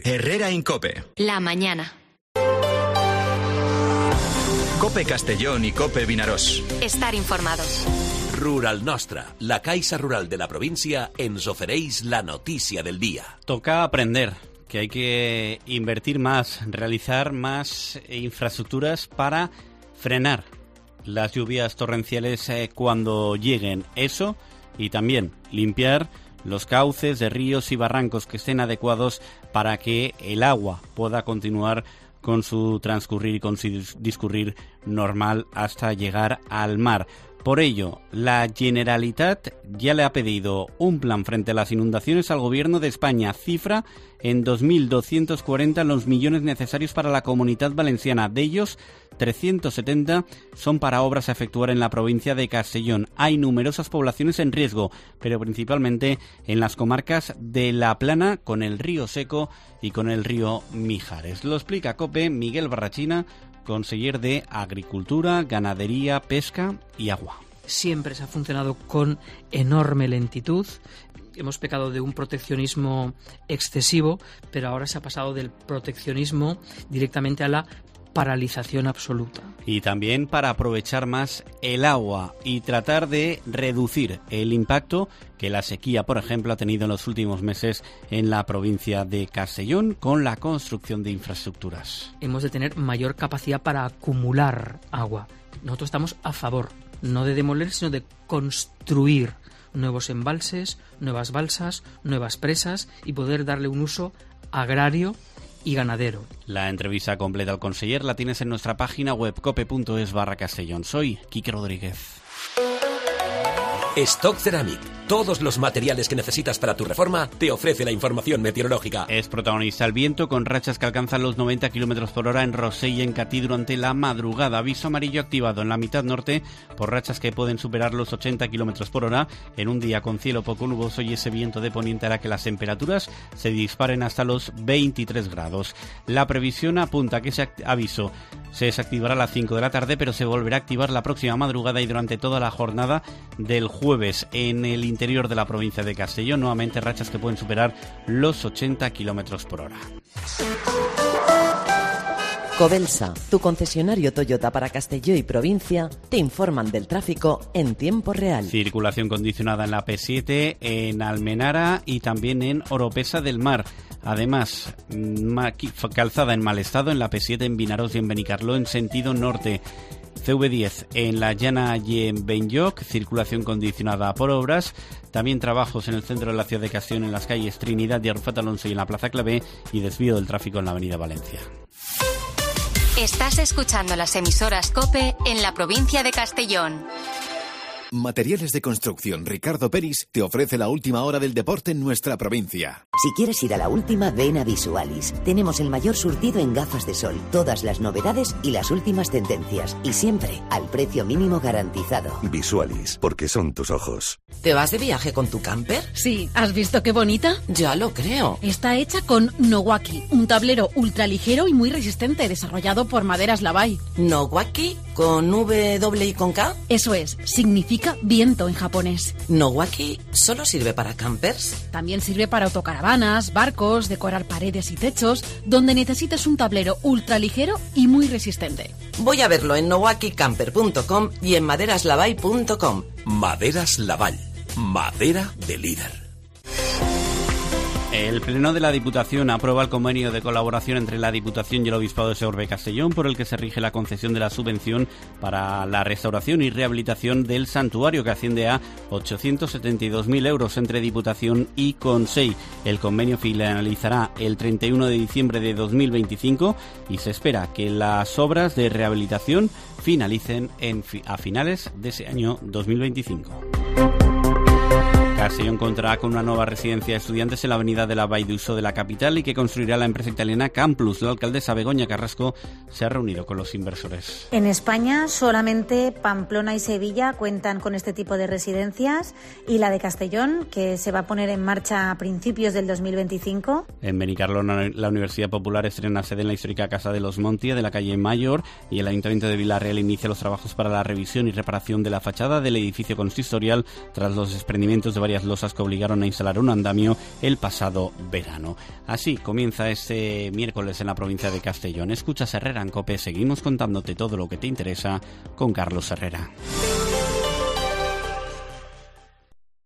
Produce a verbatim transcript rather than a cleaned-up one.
Herrera Incope. La mañana. Cope Castellón y Cope Vinaròs. Estar informados. Rural Nostra, la Caixa Rural de la provincia, ens ofereix la notícia del día. Toca aprender que hay que invertir más, realizar más infraestructuras para frenar las lluvias torrenciales eh, cuando lleguen. Eso, y también limpiar los cauces de ríos y barrancos que estén adecuados para que el agua pueda continuar con su transcurrir y con su discurrir normal hasta llegar al mar. Por ello, la Generalitat ya le ha pedido un plan frente a las inundaciones al Gobierno de España. Cifra en dos mil doscientos cuarenta los millones necesarios para la Comunidad Valenciana. De ellos, trescientos setenta son para obras a efectuar en la provincia de Castellón. Hay numerosas poblaciones en riesgo, pero principalmente en las comarcas de La Plana, con el río Seco y con el río Mijares. Lo explica COPE Miguel Barrachina, conseller de Agricultura, Ganadería, Pesca y Agua. Siempre se ha funcionado con enorme lentitud. Hemos pecado de un proteccionismo excesivo, pero ahora se ha pasado del proteccionismo directamente a la paralización absoluta. Y también para aprovechar más el agua y tratar de reducir el impacto que la sequía, por ejemplo, ha tenido en los últimos meses en la provincia de Castellón con la construcción de infraestructuras. Hemos de tener mayor capacidad para acumular agua. Nosotros estamos a favor, no de demoler, sino de construir nuevos embalses, nuevas balsas, nuevas presas y poder darle un uso agrario y ganadero. La entrevista completa al conseller la tienes en nuestra página web cope.es barra Castellón. Soy Quique Rodríguez. Stock Ceramic. Todos los materiales que necesitas para tu reforma te ofrece la información meteorológica. Es protagonista el viento, con rachas que alcanzan los noventa kilómetros por hora en Rosell y en Catí durante la madrugada. Aviso amarillo activado en la mitad norte por rachas que pueden superar los ochenta kilómetros por hora en un día con cielo poco nuboso, y ese viento de poniente hará que las temperaturas se disparen hasta los veintitrés grados. La previsión apunta a que ese aviso se desactivará a las cinco de la tarde, pero se volverá a activar la próxima madrugada y durante toda la jornada del jueves. En el interior de la provincia de Castellón, nuevamente rachas que pueden superar los ochenta kilómetros por hora. Covelsa, tu concesionario Toyota para Castelló y provincia, te informan del tráfico en tiempo real. Circulación condicionada en la P siete, en Almenara y también en Oropesa del Mar. Además, calzada en mal estado en la P siete en Vinaròs y en Benicarló en sentido norte. C V diez en La Llana y en Benlloc, circulación condicionada por obras. También trabajos en el centro de la ciudad de Castellón en las calles Trinidad y Arrufat Alonso y en la Plaza Clavé, y desvío del tráfico en la avenida Valencia. Estás escuchando las emisoras COPE en la provincia de Castellón. Materiales de Construcción Ricardo Peris te ofrece la última hora del deporte en nuestra provincia. Si quieres ir a la última, ven a Visualis. Tenemos el mayor surtido en gafas de sol, todas las novedades y las últimas tendencias. Y siempre al precio mínimo garantizado. Visualis, porque son tus ojos. ¿Te vas de viaje con tu camper? Sí, ¿has visto qué bonita? Ya lo creo. Está hecha con Nowaki, un tablero ultraligero y muy resistente, desarrollado por Maderas Lavai. ¿Nowaki? ¿Con W y con K? Eso es, significa viento en japonés. ¿Nowaki solo sirve para campers? También sirve para autocaravanas, barcos, decorar paredes y techos, donde necesites un tablero ultraligero y muy resistente. Voy a verlo en nowaki camper punto com y en maderas lavai punto com. Maderas Lavall, madera de líder. El Pleno de la Diputación aprueba el convenio de colaboración entre la Diputación y el Obispado de Segorbe Castellón, por el que se rige la concesión de la subvención para la restauración y rehabilitación del santuario, que asciende a ochocientos setenta y dos mil euros entre Diputación y Consell. El convenio finalizará el treinta y uno de diciembre de dos mil veinticinco y se espera que las obras de rehabilitación finalicen en, a finales de ese año dos mil veinticinco. Castellón contará con una nueva residencia de estudiantes en la avenida de la Vall d'Uso de la capital y que construirá la empresa italiana Camplus. La alcaldesa Begoña Carrasco se ha reunido con los inversores. En España solamente Pamplona y Sevilla cuentan con este tipo de residencias, y la de Castellón, que se va a poner en marcha a principios del dos mil veinticinco. En Benicarló, la Universidad Popular estrena sede en la histórica Casa de los Montia de la calle Mayor, y el Ayuntamiento de Villarreal inicia los trabajos para la revisión y reparación de la fachada del edificio consistorial tras los desprendimientos de varias varias losas que obligaron a instalar un andamio el pasado verano. Así comienza este miércoles en la provincia de Castellón. Escuchas Herrera en COPE, seguimos contándote todo lo que te interesa con Carlos Herrera.